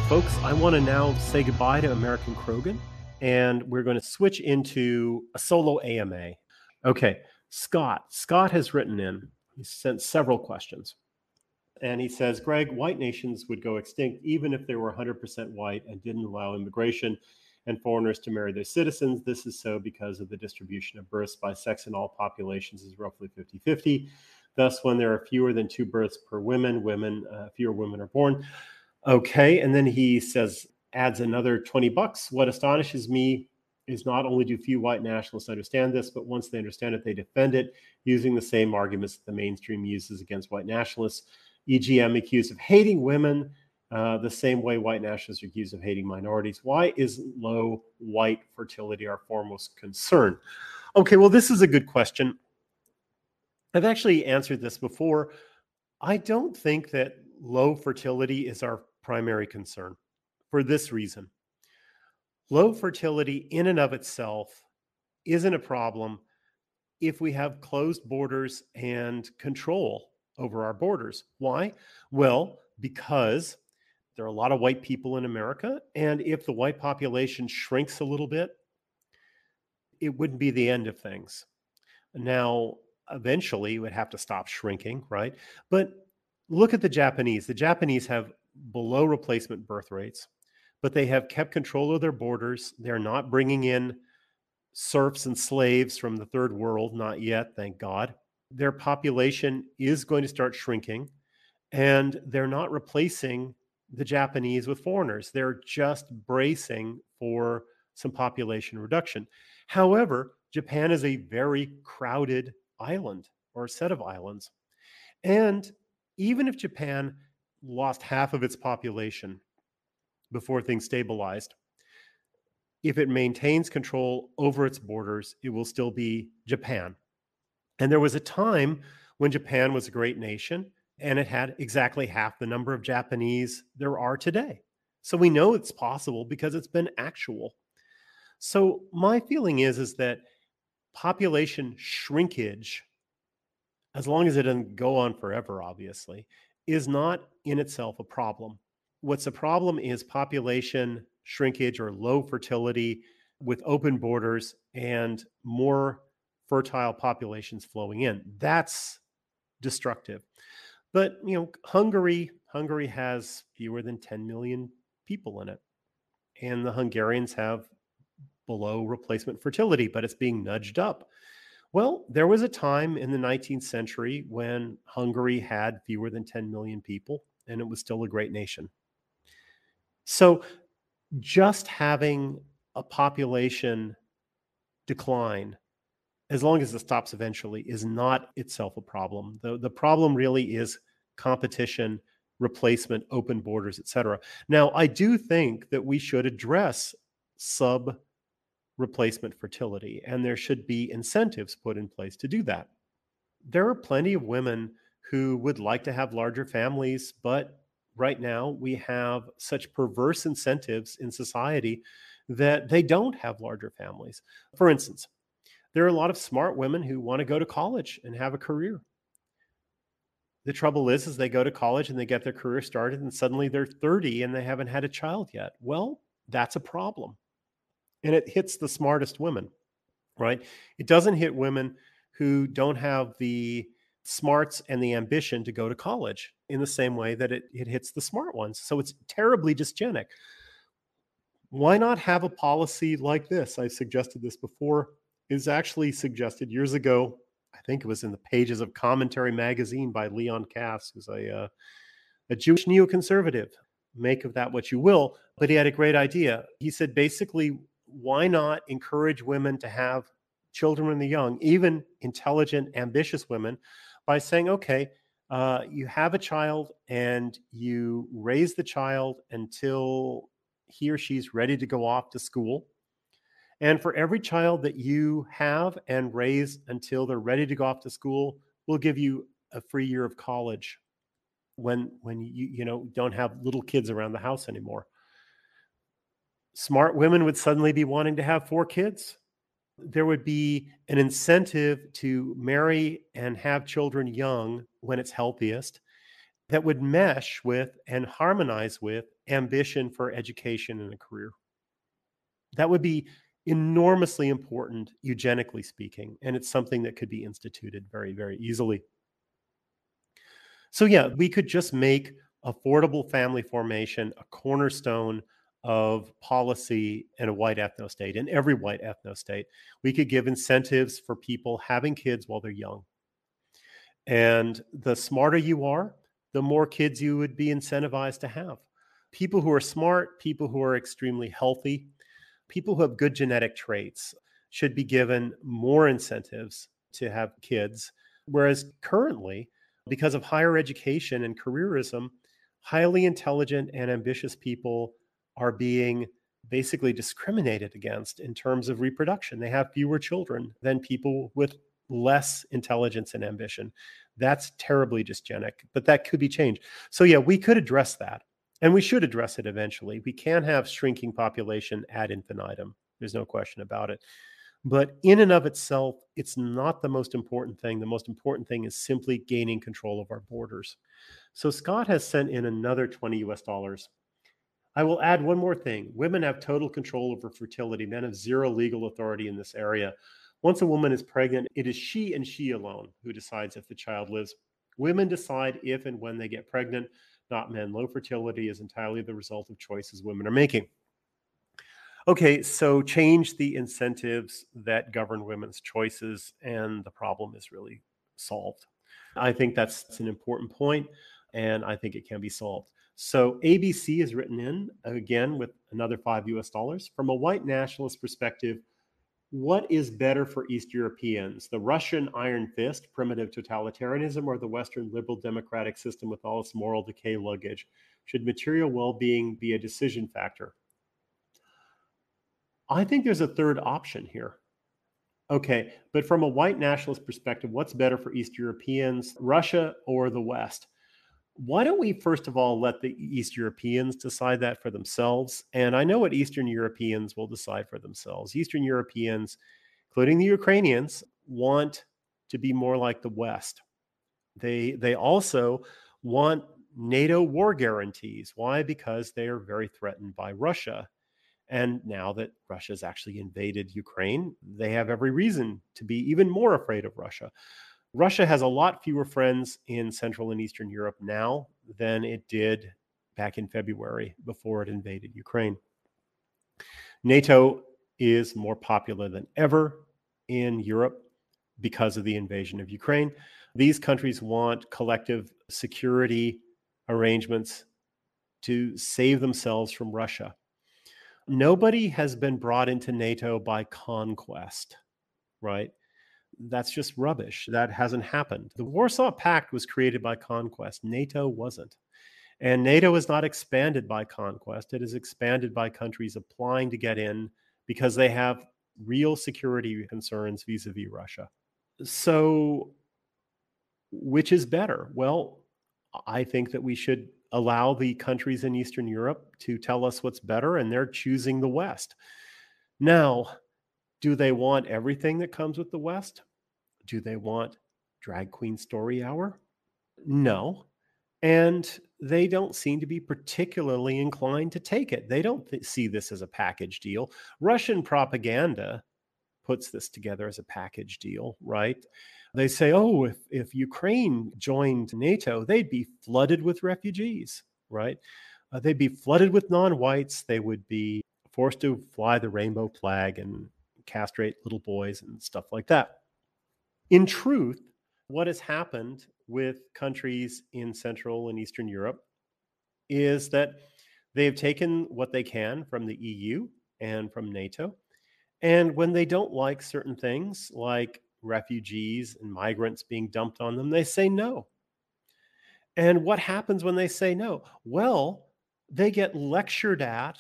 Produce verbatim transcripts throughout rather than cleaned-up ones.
Folks, I want to now say goodbye to American Krogan, and we're going to switch into a solo A M A. Okay, Scott. Scott has written in. He sent several questions. And he says, Greg, white nations would go extinct even if they were one hundred percent white and didn't allow immigration and foreigners to marry their citizens. This is so because of the distribution of births by sex in all populations is roughly fifty-fifty. Thus, when there are fewer than two births per woman, women, uh, fewer women are born. Okay, and then he says, adds another twenty bucks. What astonishes me is not only do few white nationalists understand this, but once they understand it, they defend it using the same arguments that the mainstream uses against white nationalists. for example, I'm accused of hating women uh, the same way white nationalists are accused of hating minorities. Why isn't low white fertility our foremost concern? Okay, well, this is a good question. I've actually answered this before. I don't think that low fertility is our primary concern for this reason. Low fertility in and of itself isn't a problem if we have closed borders and control over our borders. Why? Well, because there are a lot of white people in America, and if the white population shrinks a little bit, it wouldn't be the end of things. Now, eventually, it would have to stop shrinking, right? But look at the Japanese. The Japanese have below replacement birth rates, but they have kept control of their borders. They're not bringing in serfs and slaves from the third world, not yet, thank God. Their population is going to start shrinking, and they're not replacing the Japanese with foreigners. They're just bracing for some population reduction. However, Japan is a very crowded island or a set of islands. And even if Japan lost half of its population before things stabilized, if it maintains control over its borders, it will still be Japan. And there was a time when Japan was a great nation and it had exactly half the number of Japanese there are today. So we know it's possible because it's been actual. So my feeling is, is that population shrinkage, as long as it doesn't go on forever, obviously, is not in itself a problem. What's a problem is population shrinkage or low fertility with open borders and more fertile populations flowing in. That's destructive. But, you know, Hungary, Hungary has fewer than ten million people in it. And the Hungarians have below replacement fertility, but it's being nudged up. Well, there was a time in the nineteenth century when Hungary had fewer than ten million people, and it was still a great nation. So just having a population decline, as long as it stops eventually, is not itself a problem. The, the problem really is competition, replacement, open borders, et cetera. Now, I do think that we should address sub replacement fertility, and there should be incentives put in place to do that. There are plenty of women who would like to have larger families, but right now we have such perverse incentives in society that they don't have larger families. For instance, there are a lot of smart women who want to go to college and have a career. The trouble is, is they go to college and they get their career started and suddenly they're thirty and they haven't had a child yet. Well, that's a problem. And it hits the smartest women, right? It doesn't hit women who don't have the smarts and the ambition to go to college in the same way that it, it hits the smart ones. So it's terribly dysgenic. Why not have a policy like this? I suggested this before. It was actually suggested years ago. I think it was in the pages of Commentary magazine by Leon Kass, who's a, uh, a Jewish neoconservative. Make of that what you will, but he had a great idea. He said, basically, why not encourage women to have children when they're young, even intelligent, ambitious women, by saying, okay, uh, you have a child and you raise the child until he or she's ready to go off to school. And for every child that you have and raise until they're ready to go off to school, we'll give you a free year of college when, when you, you know, don't have little kids around the house anymore. Smart women would suddenly be wanting to have four kids. There would be an incentive to marry and have children young when it's healthiest. that would mesh with and harmonize with ambition for education and a career. That would be enormously important, eugenically speaking, and it's something that could be instituted very, very easily. So, yeah, we could just make affordable family formation a cornerstone of policy in a white ethno state, in every white ethno state. We could give incentives for people having kids while they're young. And the smarter you are, the more kids you would be incentivized to have. People who are smart, people who are extremely healthy, people who have good genetic traits should be given more incentives to have kids. Whereas currently, because of higher education and careerism, highly intelligent and ambitious people are being basically discriminated against in terms of reproduction. They have fewer children than people with less intelligence and ambition. That's terribly dysgenic, but that could be changed. So, yeah, we could address that. And we should address it eventually. We can't have shrinking population ad infinitum. There's no question about it. But in and of itself, it's not the most important thing. The most important thing is simply gaining control of our borders. So Scott has sent in another twenty U S dollars. I will add one more thing. Women have total control over fertility. Men have zero legal authority in this area. Once a woman is pregnant, it is she and she alone who decides if the child lives. Women decide if and when they get pregnant, not men. Low fertility is entirely the result of choices women are making. Okay, so change the incentives that govern women's choices, and the problem is really solved. I think that's an important point, and I think it can be solved. So A B C is written in, again, with another five U S dollars. From a white nationalist perspective, what is better for East Europeans, the Russian iron fist, primitive totalitarianism, or the Western liberal democratic system with all its moral decay luggage? Should material well-being be a decision factor? I think there's a third option here. Okay, but from a white nationalist perspective, what's better for East Europeans, Russia or the West? Why don't we, first of all, let the East Europeans decide that for themselves? And I know what Eastern Europeans will decide for themselves. Eastern Europeans, including the Ukrainians, want to be more like the West. They, they also want NATO war guarantees. Why? Because they are very threatened by Russia. And now that Russia's actually invaded Ukraine, they have every reason to be even more afraid of Russia. Russia has a lot fewer friends in Central and Eastern Europe now than it did back in February before it invaded Ukraine. NATO is more popular than ever in Europe because of the invasion of Ukraine. These countries want collective security arrangements to save themselves from Russia. Nobody has been brought into NATO by conquest, right? That's just rubbish. That hasn't happened. The Warsaw Pact was created by conquest. NATO wasn't. And NATO is not expanded by conquest. It is expanded by countries applying to get in because they have real security concerns vis-a-vis Russia. So, which is better? Well, I think that we should allow the countries in Eastern Europe to tell us what's better, and they're choosing the West. Now, do they want everything that comes with the West? Do they want drag queen story hour? No. And they don't seem to be particularly inclined to take it. They don't th- see this as a package deal. Russian propaganda puts this together as a package deal, right? They say, oh, if, if Ukraine joined NATO, they'd be flooded with refugees, right? Uh, they'd be flooded with non-whites. They would be forced to fly the rainbow flag and castrate little boys and stuff like that. In truth, what has happened with countries in Central and Eastern Europe is that they've taken what they can from the E U and from NATO. And when they don't like certain things, like refugees and migrants being dumped on them, they say no. And what happens when they say no? Well, they get lectured at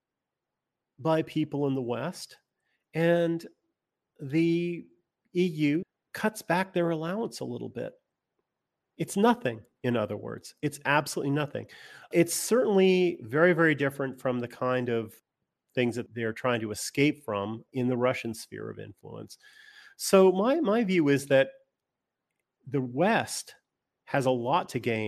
by people in the West, and the E U cuts back their allowance a little bit. It's nothing, in other words. It's absolutely nothing. It's certainly very, very different from the kind of things that they're trying to escape from in the Russian sphere of influence. So my, my view is that the West has a lot to gain from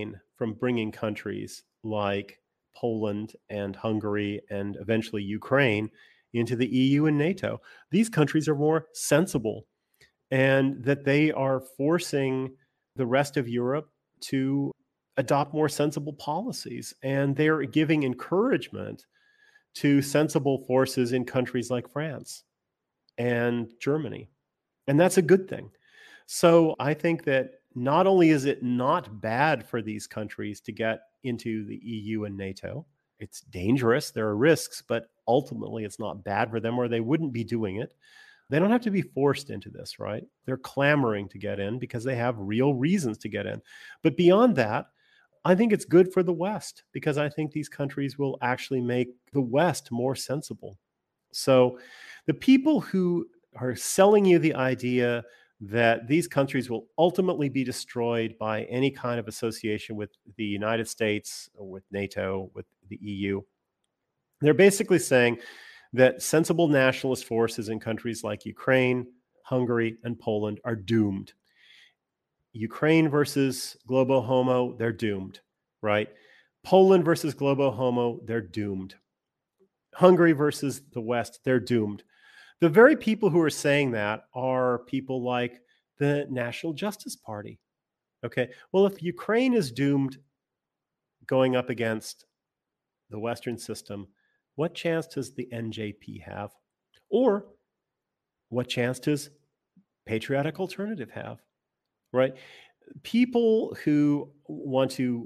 from bringing countries like Poland and Hungary and eventually Ukraine into the E U and NATO. These countries are more sensible, and that they are forcing the rest of Europe to adopt more sensible policies. And they're giving encouragement to sensible forces in countries like France and Germany. And that's a good thing. So I think that not only is it not bad for these countries to get into the E U and NATO, it's dangerous, there are risks, but ultimately it's not bad for them, or they wouldn't be doing it. They don't have to be forced into this, right? They're clamoring to get in because they have real reasons to get in. But beyond that, I think it's good for the West, because I think these countries will actually make the West more sensible. So the people who are selling you the idea that these countries will ultimately be destroyed by any kind of association with the United States or with NATO, with the E U, they're basically saying that sensible nationalist forces in countries like Ukraine, Hungary, and Poland are doomed. Ukraine versus Globo Homo, they're doomed, right? Poland versus Globo Homo, they're doomed. Hungary versus the West, they're doomed. The very people who are saying that are people like the National Justice Party. Okay, well, if Ukraine is doomed going up against the Western system, what chance does the N J P have? Or what chance does Patriotic Alternative have? Right? People who want to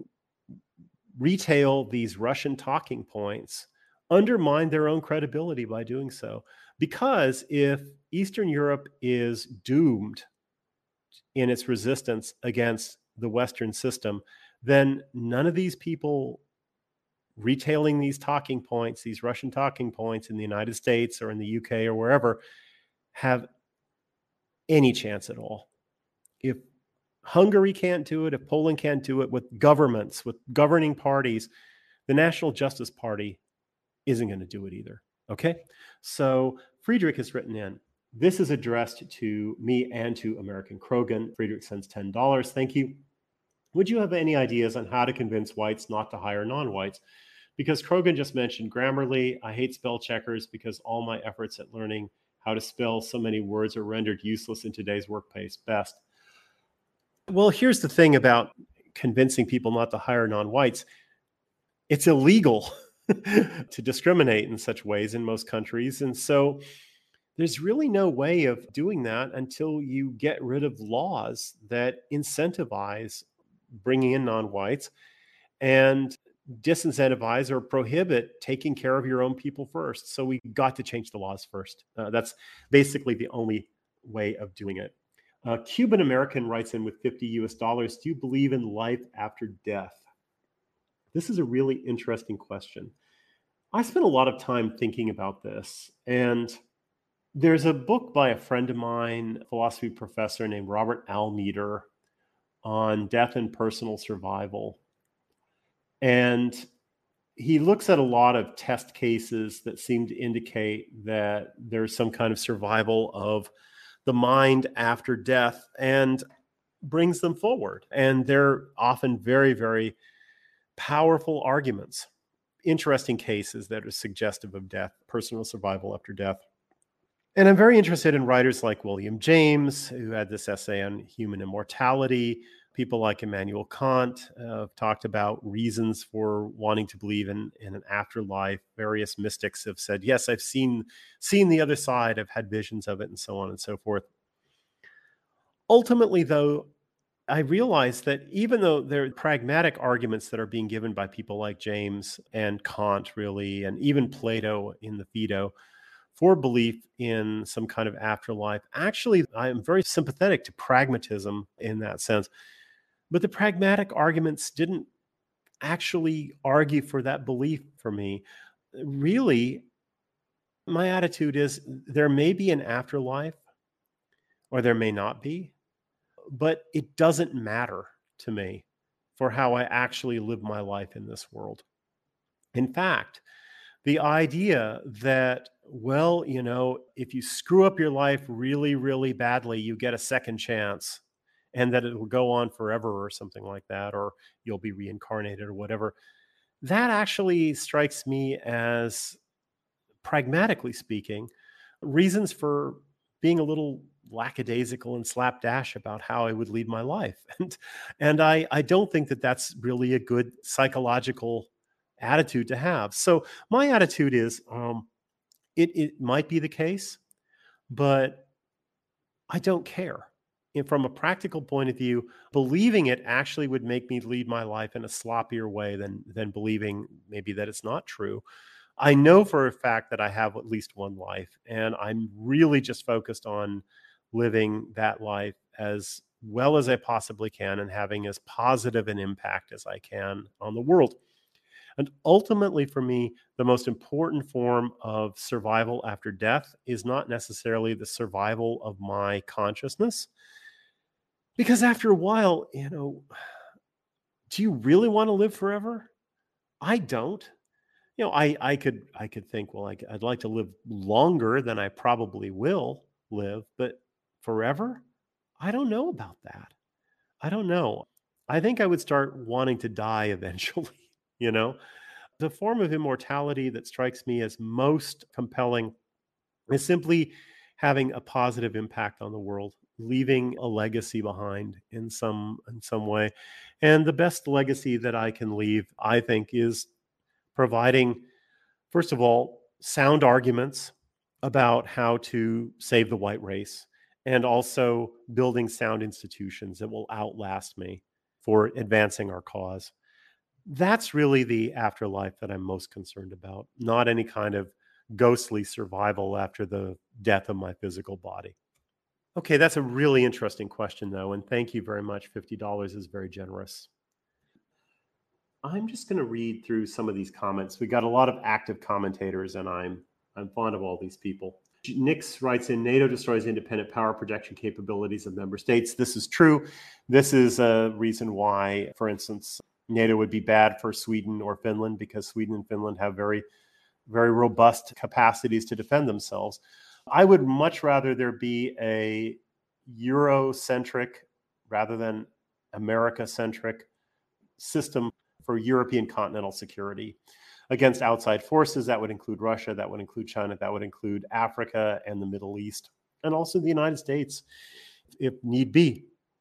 retail these Russian talking points undermine their own credibility by doing so. Because if Eastern Europe is doomed in its resistance against the Western system, then none of these people retailing these talking points, these Russian talking points in the United States or in the U K or wherever, have any chance at all. If Hungary can't do it, if Poland can't do it, with governments, with governing parties, the National Justice Party isn't going to do it either. Okay? So Friedrich has written in, this is addressed to me and to American Krogan. Friedrich sends ten dollars. Thank you. Would you have any ideas on how to convince whites not to hire non-whites? Because Krogan just mentioned Grammarly. I hate spell checkers because all my efforts at learning how to spell so many words are rendered useless in today's workplace. Best. Well, here's the thing about convincing people not to hire non-whites. It's illegal to discriminate in such ways in most countries. And so there's really no way of doing that until you get rid of laws that incentivize bringing in non-whites and disincentivize or prohibit taking care of your own people first. So we got to change the laws first. Uh, that's basically the only way of doing it. Uh, Cuban American writes in with fifty U S dollars. Do you believe in life after death? This is a really interesting question. I spent a lot of time thinking about this, and there's a book by a friend of mine, a philosophy professor named Robert Almeter, on death and personal survival. And he looks at a lot of test cases that seem to indicate that there's some kind of survival of the mind after death and brings them forward. And they're often very, very powerful arguments, interesting cases that are suggestive of death, personal survival after death. And I'm very interested in writers like William James, who had this essay on human immortality. People like Immanuel Kant uh, have talked about reasons for wanting to believe in, in an afterlife. Various mystics have said, yes, I've seen, seen the other side, I've had visions of it, and so on and so forth. Ultimately, though, I realized that even though there are pragmatic arguments that are being given by people like James and Kant, really, and even Plato in the Phaedo, for belief in some kind of afterlife, actually, I am very sympathetic to pragmatism in that sense. But the pragmatic arguments didn't actually argue for that belief for me. Really, my attitude is there may be an afterlife, or there may not be, but it doesn't matter to me for how I actually live my life in this world. In fact, the idea that, well, you know, if you screw up your life really, really badly, you get a second chance. and that it will go on forever or something like that, or you'll be reincarnated or whatever. That actually strikes me as, pragmatically speaking, reasons for being a little lackadaisical and slapdash about how I would lead my life. And, and I, I don't think that that's really a good psychological attitude to have. So my attitude is, um, it, it might be the case, but I don't care. And from a practical point of view, believing it actually would make me lead my life in a sloppier way than, than believing maybe that it's not true. I know for a fact that I have at least one life, and I'm really just focused on living that life as well as I possibly can and having as positive an impact as I can on the world. And ultimately, for me, the most important form of survival after death is not necessarily the survival of my consciousness. Because after a while, you know, do you really want to live forever? I don't. You know, I, I could I could think, well, I, I'd like to live longer than I probably will live, but forever? I don't know about that. I don't know. I think I would start wanting to die eventually, you know? The form of immortality that strikes me as most compelling is simply having a positive impact on the world, leaving a legacy behind in some in some way. And the best legacy that I can leave, I think, is providing, first of all, sound arguments about how to save the white race, and also building sound institutions that will outlast me for advancing our cause. That's really the afterlife that I'm most concerned about, not any kind of ghostly survival after the death of my physical body. Okay, that's a really interesting question, though, and thank you very much. fifty dollars is very generous. I'm just going to read through some of these comments. We got a lot of active commentators, and I'm I'm fond of all these people. Nix writes in, NATO destroys independent power projection capabilities of member states. This is true. This is a reason why, for instance, NATO would be bad for Sweden or Finland, because Sweden and Finland have very, very robust capacities to defend themselves. I would much rather there be a Eurocentric rather than America-centric system for European continental security against outside forces. That would include Russia, that would include China, that would include Africa and the Middle East, and also the United States, if need be.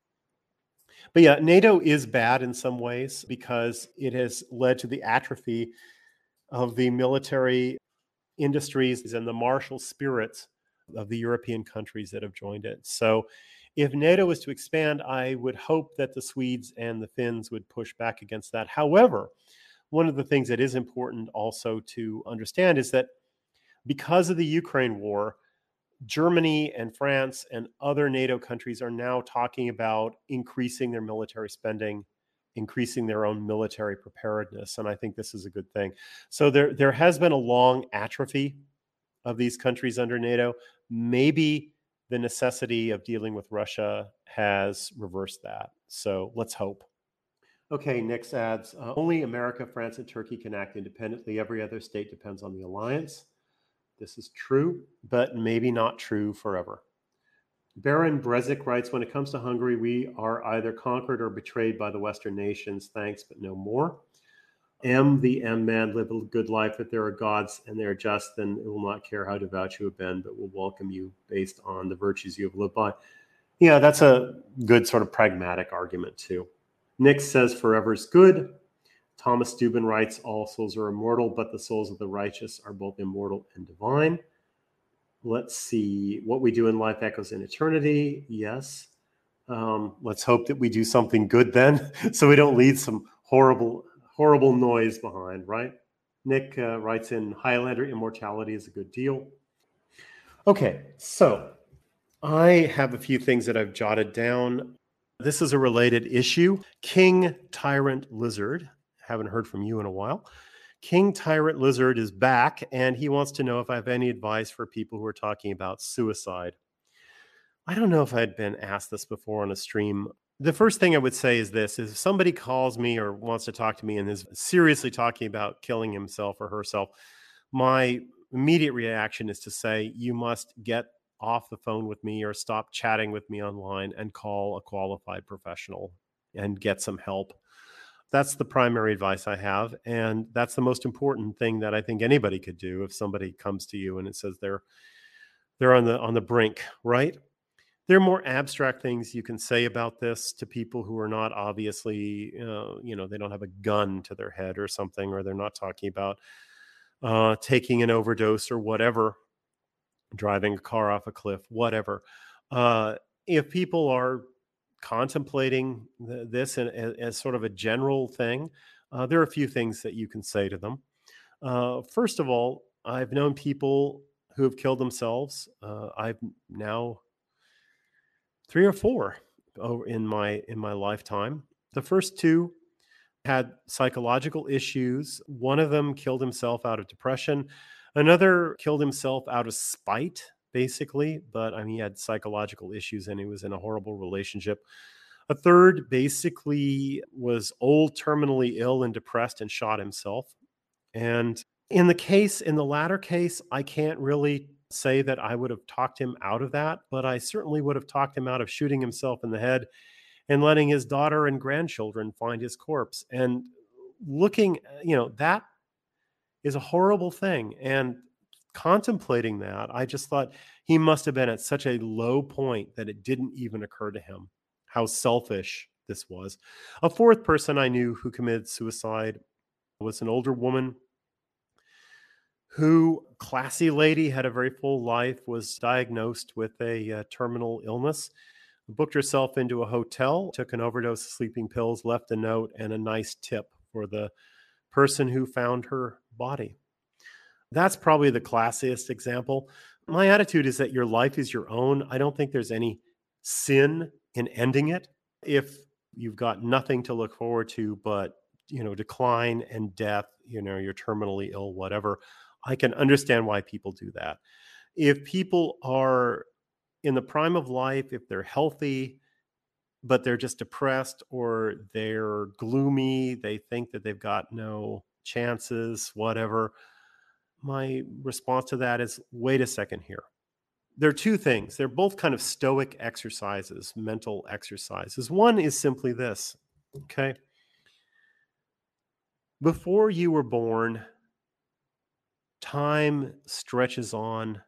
But yeah, NATO is bad in some ways because it has led to the atrophy of the military industries and the martial spirits of the European countries that have joined it. So if NATO is to expand, I would hope that the Swedes and the Finns would push back against that. However, one of the things that is important also to understand is that because of the Ukraine war, Germany and France and other NATO countries are now talking about increasing their military spending, increasing their own military preparedness. And I think this is a good thing. So there, there has been a long atrophy of these countries under NATO. Maybe the necessity of dealing with Russia has reversed that. So let's hope. Okay, Nix adds, uh, only America, France, and Turkey can act independently. Every other state depends on the alliance. This is true, but maybe not true forever. Baron Brezik writes, when it comes to Hungary, we are either conquered or betrayed by the Western nations. Thanks, but no more. M, the M man, live a good life. If there are gods and they are just, then it will not care how devout you have been, but will welcome you based on the virtues you have lived by. Yeah, that's a good sort of pragmatic argument too. Nick says forever is good. Thomas Dubin writes, all souls are immortal, but the souls of the righteous are both immortal and divine. Let's see. What we do in life echoes in eternity. Yes. Um, let's hope that we do something good then, so we don't leave some horrible, horrible noise behind, right? Nick uh, writes in, Highlander immortality is a good deal. Okay, so I have a few things that I've jotted down. This is a related issue. King Tyrant Lizard, haven't heard from you in a while. King Tyrant Lizard is back, and he wants to know if I have any advice for people who are talking about suicide. I don't know if I'd been asked this before on a stream. The first thing I would say is this, is if somebody calls me or wants to talk to me and is seriously talking about killing himself or herself, my immediate reaction is to say, you must get off the phone with me or stop chatting with me online and call a qualified professional and get some help. That's the primary advice I have. And that's the most important thing that I think anybody could do if somebody comes to you and it says they're they're on the on the brink, right? There are more abstract things you can say about this to people who are not obviously, uh, you know, they don't have a gun to their head or something, or they're not talking about uh, taking an overdose or whatever, driving a car off a cliff, whatever. Uh, if people are contemplating th- this in, as, as sort of a general thing, uh, there are a few things that you can say to them. Uh, first of all, I've known people who have killed themselves. Uh, I've now three or four over in my in my lifetime. The first two had psychological issues. One of them killed himself out of depression. Another killed himself out of spite, basically. But I mean, he had psychological issues and he was in a horrible relationship. A third basically was old, terminally ill, and depressed and shot himself. And in the case, in the latter case, I can't really say that I would have talked him out of that, but I certainly would have talked him out of shooting himself in the head and letting his daughter and grandchildren find his corpse. And looking, you know, that is a horrible thing. And contemplating that, I just thought he must have been at such a low point that it didn't even occur to him how selfish this was. A fourth person I knew who committed suicide was an older woman who, classy lady, had a very full life, was diagnosed with a uh, terminal illness, booked herself into a hotel, took an overdose of sleeping pills, left a note and a nice tip for the person who found her body. That's probably the classiest example. My attitude is that your life is your own. I don't think there's any sin in ending it if you've got nothing to look forward to but, you know, decline and death, you know, you're terminally ill, whatever. I can understand why people do that. If people are in the prime of life, if they're healthy, but they're just depressed or they're gloomy, they think that they've got no chances, whatever. My response to that is, wait a second here. There are two things. They're both kind of stoic exercises, mental exercises. One is simply this, okay? Before you were born, time stretches on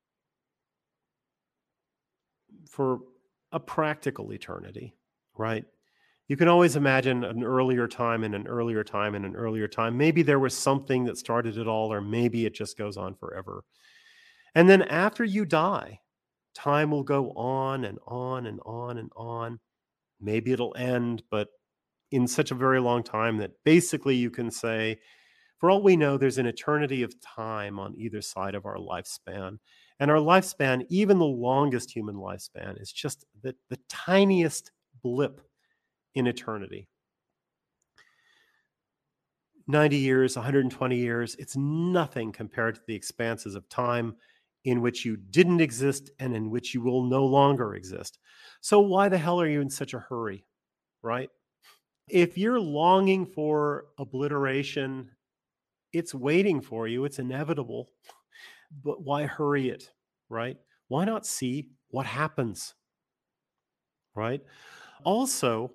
for a practical eternity, right? You can always imagine an earlier time and an earlier time and an earlier time. Maybe there was something that started it all, or maybe it just goes on forever. And then after you die, time will go on and on and on and on. Maybe it'll end, but in such a very long time that basically you can say, for all we know, there's an eternity of time on either side of our lifespan. And our lifespan, even the longest human lifespan, is just the, the tiniest blip in eternity. ninety years, one hundred twenty years, it's nothing compared to the expanses of time in which you didn't exist and in which you will no longer exist. So why the hell are you in such a hurry, right? If you're longing for obliteration, it's waiting for you. It's inevitable. But why hurry it, right? Why not see what happens, right? Also,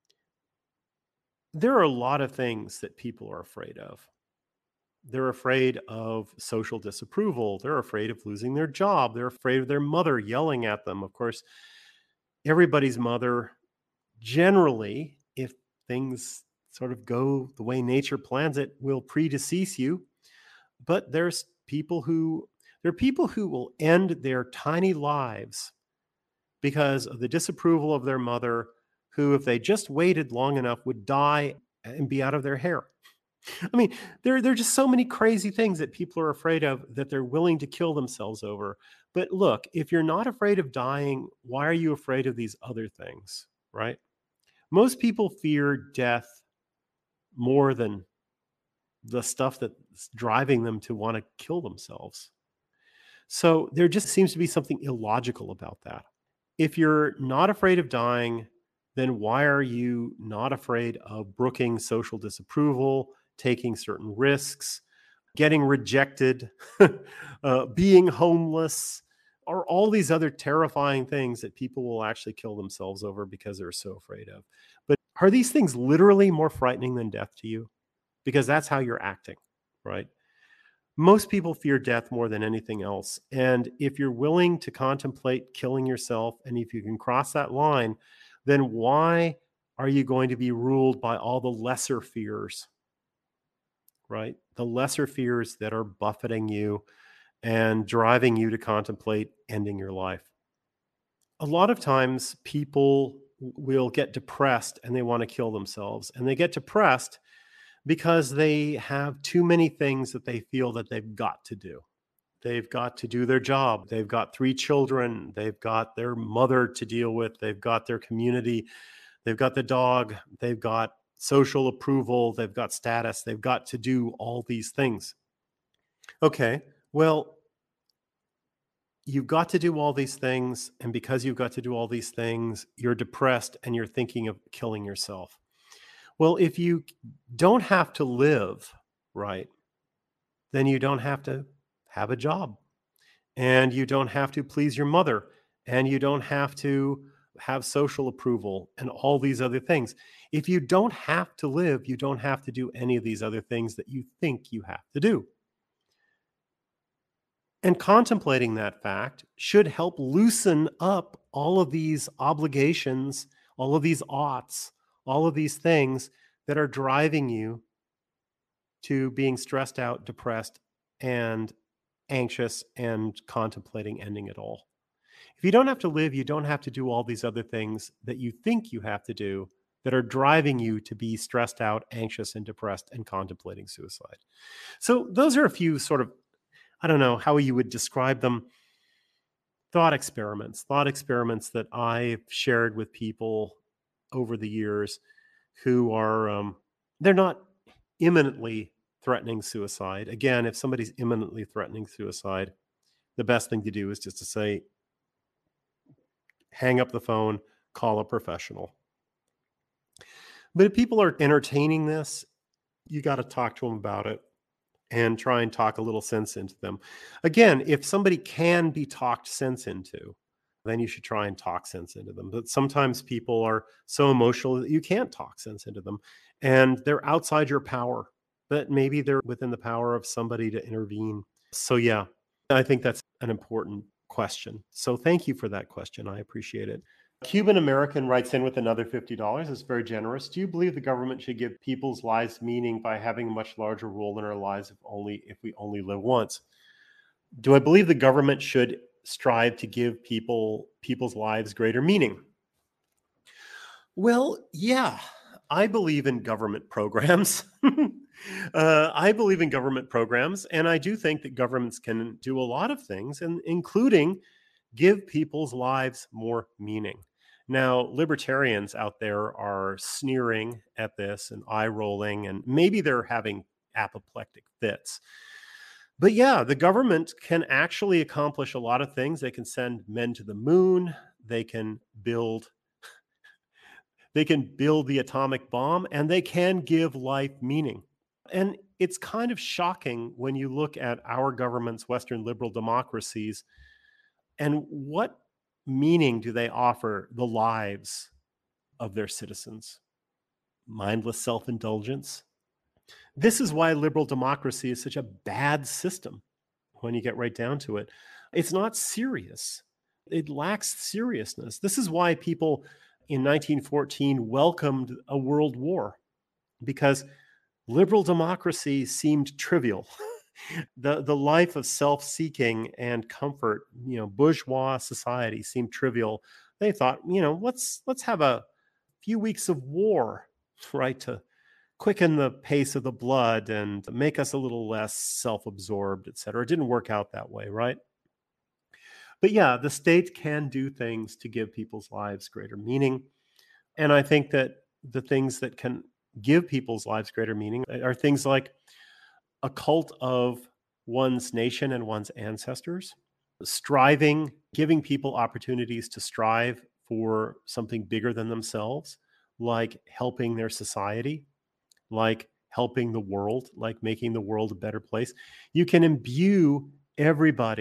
there are a lot of things that people are afraid of. They're afraid of social disapproval. They're afraid of losing their job. They're afraid of their mother yelling at them. Of course, everybody's mother, generally, if things sort of go the way nature plans it, will predecease you. But there's people who, there are people who will end their tiny lives because of the disapproval of their mother, who, if they just waited long enough, would die and be out of their hair. I mean, there, there are just so many crazy things that people are afraid of that they're willing to kill themselves over. But look, if you're not afraid of dying, why are you afraid of these other things, right? Most people fear death more than the stuff that's driving them to want to kill themselves. So there just seems to be something illogical about that. If you're not afraid of dying, then why are you not afraid of brooking social disapproval, taking certain risks, getting rejected, uh, being homeless, are all these other terrifying things that people will actually kill themselves over because they're so afraid of. But are these things literally more frightening than death to you? Because that's how you're acting, right? Most people fear death more than anything else. And if you're willing to contemplate killing yourself, and if you can cross that line, then why are you going to be ruled by all the lesser fears, right? The lesser fears that are buffeting you and driving you to contemplate ending your life. A lot of times people will get depressed and they want to kill themselves. And they get depressed because they have too many things that they feel that they've got to do. They've got to do their job. They've got three children. They've got their mother to deal with. They've got their community. They've got the dog. They've got social approval. They've got status. They've got to do all these things. Okay, well, you've got to do all these things. And because you've got to do all these things, you're depressed and you're thinking of killing yourself. Well, if you don't have to live, right, then you don't have to have a job, and you don't have to please your mother, and you don't have to have social approval and all these other things. If you don't have to live, you don't have to do any of these other things that you think you have to do. And contemplating that fact should help loosen up all of these obligations, all of these oughts, all of these things that are driving you to being stressed out, depressed, and anxious and contemplating ending it all. If you don't have to live, you don't have to do all these other things that you think you have to do that are driving you to be stressed out, anxious, and depressed and contemplating suicide. So those are a few sort of, I don't know how you would describe them, thought experiments, thought experiments that I've shared with people over the years who are, um, they're not imminently threatening suicide. Again, if somebody's imminently threatening suicide, the best thing to do is just to say, hang up the phone, call a professional. But if people are entertaining this, you got to talk to them about it and try and talk a little sense into them. Again, if somebody can be talked sense into, then you should try and talk sense into them. But sometimes people are so emotional that you can't talk sense into them, and they're outside your power, but maybe they're within the power of somebody to intervene. So yeah, I think that's an important question. So thank you for that question. I appreciate it. Cuban American writes in with another fifty dollars. It's very generous. Do you believe the government should give people's lives meaning by having a much larger role in our lives if only if we only live once? Do I believe the government should strive to give people people's lives greater meaning? Well, yeah, I believe in government programs. uh, I believe in government programs, and I do think that governments can do a lot of things, and including give people's lives more meaning. Now, libertarians out there are sneering at this and eye rolling, and maybe they're having apoplectic fits. But yeah, the government can actually accomplish a lot of things. They can send men to the moon. They can build they can build the atomic bomb, and they can give life meaning. And it's kind of shocking when you look at our government's Western liberal democracies and what meaning do they offer the lives of their citizens? Mindless self-indulgence. This is why liberal democracy is such a bad system when you get right down to it. It's not serious. It lacks seriousness. This is why people in nineteen fourteen welcomed a world war, because liberal democracy seemed trivial. the the life of self-seeking and comfort, you know, bourgeois society seemed trivial. They thought, you know, let's let's have a few weeks of war, right, to quicken the pace of the blood and make us a little less self-absorbed, et cetera. It didn't work out that way, right? But yeah, the state can do things to give people's lives greater meaning. And I think that the things that can give people's lives greater meaning are things like a cult of one's nation and one's ancestors, striving, giving people opportunities to strive for something bigger than themselves, like helping their society, like helping the world, like making the world a better place. You can imbue everybody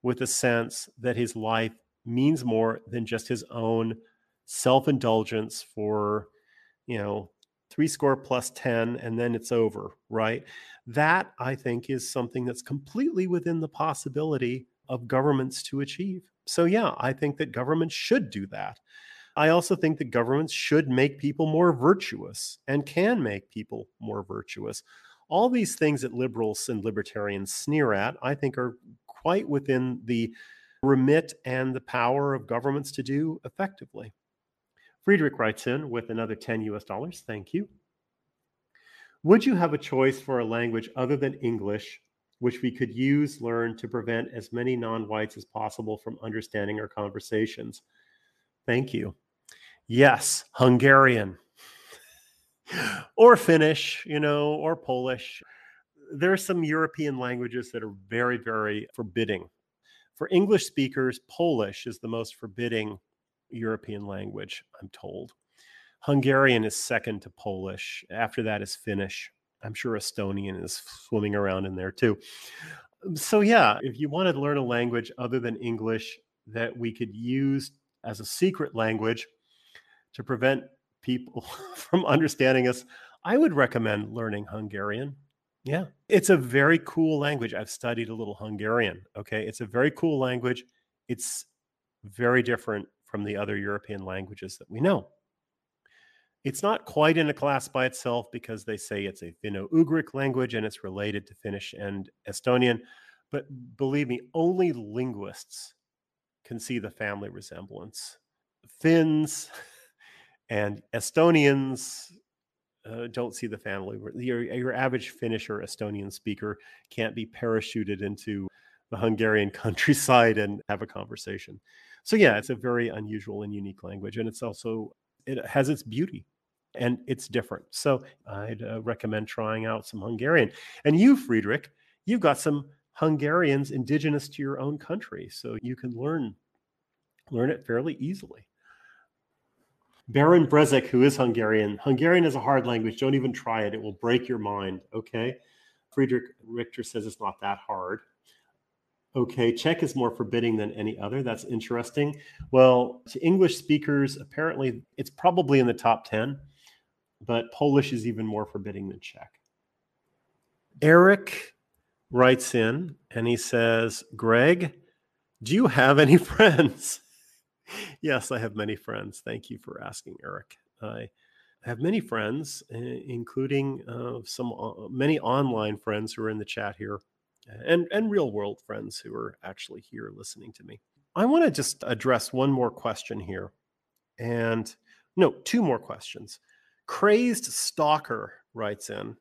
with a sense that his life means more than just his own self-indulgence for, you know, three score plus ten, and then it's over, right? That, I think, is something that's completely within the possibility of governments to achieve. So, yeah, I think that governments should do that. I also think that governments should make people more virtuous and can make people more virtuous. All these things that liberals and libertarians sneer at, I think, are quite within the remit and the power of governments to do effectively. Friedrich writes in with another ten U S dollars. Thank you. Would you have a choice for a language other than English, which we could use, learn to prevent as many non-whites as possible from understanding our conversations? Thank you. Yes, Hungarian. Or Finnish, you know, or Polish. There are some European languages that are very, very forbidding. For English speakers, Polish is the most forbidding European language, I'm told. Hungarian is second to Polish. After that is Finnish. I'm sure Estonian is swimming around in there too. So yeah, if you wanted to learn a language other than English that we could use as a secret language to prevent people from understanding us, I would recommend learning Hungarian. Yeah, it's a very cool language. I've studied a little Hungarian. Okay, it's a very cool language. It's very different from the other European languages that we know. It's not quite in a class by itself because they say it's a Finno-Ugric language and it's related to Finnish and Estonian. But believe me, only linguists can see the family resemblance. Finns and Estonians uh, don't see the family. Your, your average Finnish or Estonian speaker can't be parachuted into the Hungarian countryside and have a conversation. So yeah, it's a very unusual and unique language. And it's also, it has its beauty and it's different. So I'd uh, recommend trying out some Hungarian. And you, Friedrich, you've got some Hungarians indigenous to your own country. So you can learn, learn it fairly easily. Baron Brezek, who is Hungarian. Hungarian is a hard language. Don't even try it. It will break your mind. Okay. Friedrich Richter says it's not that hard. Okay. Czech is more forbidding than any other. That's interesting. Well, to English speakers, apparently it's probably in the top ten, but Polish is even more forbidding than Czech. Eric writes in and he says, Greg, do you have any friends? Yes, I have many friends. Thank you for asking, Eric. I have many friends, including uh, some uh, many online friends who are in the chat here, and and real world friends who are actually here listening to me. I want to just address one more question here, and no, two more questions. Crazed Stalker writes in.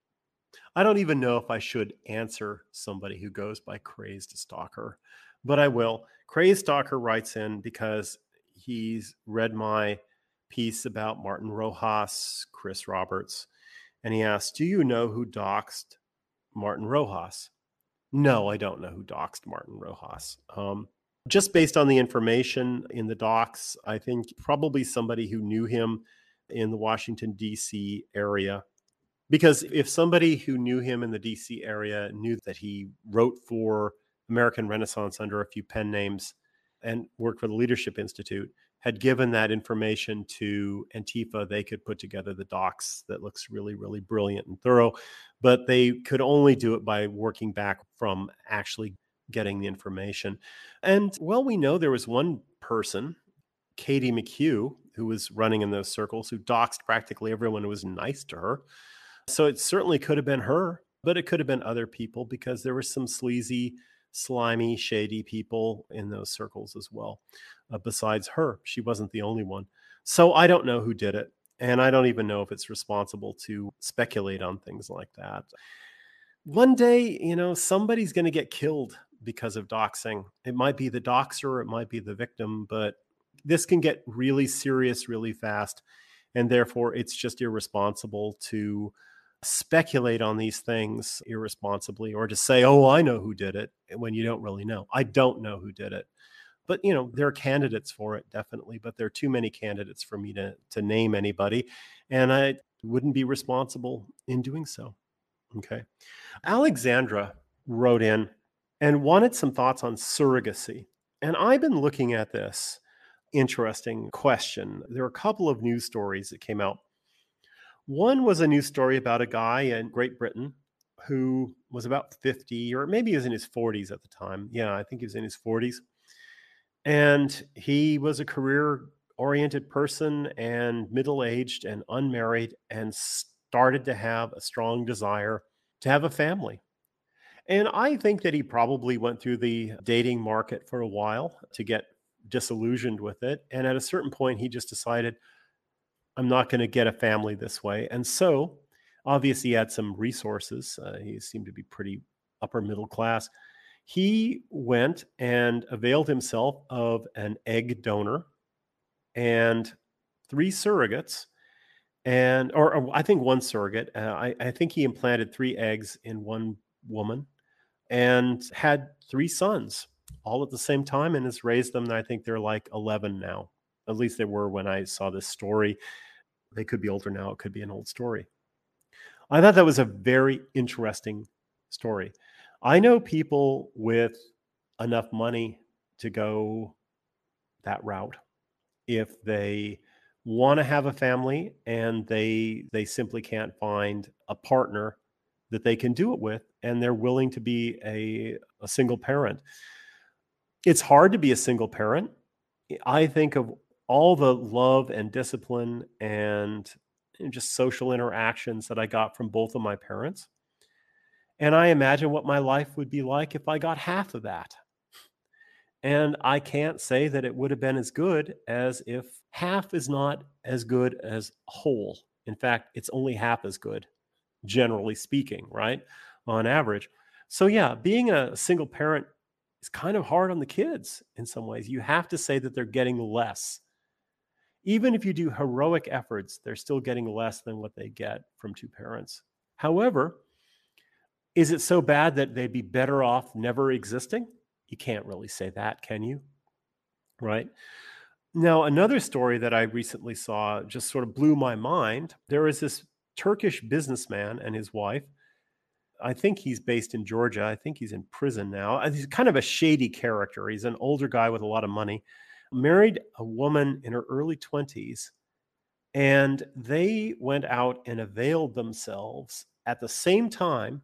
I don't even know if I should answer somebody who goes by Crazed Stalker, but I will. Crazed Stalker writes in because he's read my piece about Martin Rojas, Chris Roberts, and he asked, do you know who doxed Martin Rojas? No, I don't know who doxed Martin Rojas. Um, just based on the information in the docs, I think probably somebody who knew him in the Washington, D C area. Because if somebody who knew him in the D C area knew that he wrote for American Renaissance under a few pen names and worked for the Leadership Institute, had given that information to Antifa, they could put together the docs that looks really, really brilliant and thorough. But they could only do it by working back from actually getting the information. And well, we know there was one person, Katie McHugh, who was running in those circles, who doxed practically everyone who was nice to her. So it certainly could have been her, but it could have been other people because there were some sleazy, slimy, shady people in those circles as well. Uh, besides her, she wasn't the only one. So I don't know who did it. And I don't even know if it's responsible to speculate on things like that. One day, you know, somebody's going to get killed because of doxing. It might be the doxer, it might be the victim, but this can get really serious really fast. And therefore, it's just irresponsible to speculate on these things irresponsibly or to say, oh, I know who did it when you don't really know. I don't know who did it. But, you know, there are candidates for it, definitely. But there are too many candidates for me to, to name anybody. And I wouldn't be responsible in doing so. Okay. Alexandra wrote in and wanted some thoughts on surrogacy. And I've been looking at this interesting question. There are a couple of news stories that came out. One was a news story about a guy in Great Britain who was about fifty, or maybe he was in his forties at the time. Yeah, I think he was in his forties. And he was a career oriented person and middle aged and unmarried and started to have a strong desire to have a family. And I think that he probably went through the dating market for a while to get disillusioned with it. And at a certain point, he just decided, I'm not going to get a family this way. And so, obviously, he had some resources. Uh, he seemed to be pretty upper middle class. He went and availed himself of an egg donor and three surrogates, and or, or I think one surrogate. Uh, I, I think he implanted three eggs in one woman and had three sons all at the same time and has raised them. And I think they're like eleven now. At least they were when I saw this story. They could be older now. It could be an old story. I thought that was a very interesting story. I know people with enough money to go that route if they want to have a family and they they simply can't find a partner that they can do it with, and they're willing to be a, a single parent. It's hard to be a single parent. I think of all the love and discipline and just social interactions that I got from both of my parents. And I imagine what my life would be like if I got half of that. And I can't say that it would have been as good as if half is not as good as whole. In fact, it's only half as good, generally speaking, right? On average. So, yeah, being a single parent is kind of hard on the kids in some ways. You have to say that they're getting less. Even if you do heroic efforts, they're still getting less than what they get from two parents. However, is it so bad that they'd be better off never existing? You can't really say that, can you? Right? Now, another story that I recently saw just sort of blew my mind. There is this Turkish businessman and his wife. I think he's based in Georgia. I think he's in prison now. He's kind of a shady character. He's an older guy with a lot of money, married a woman in her early twenties, and they went out and availed themselves at the same time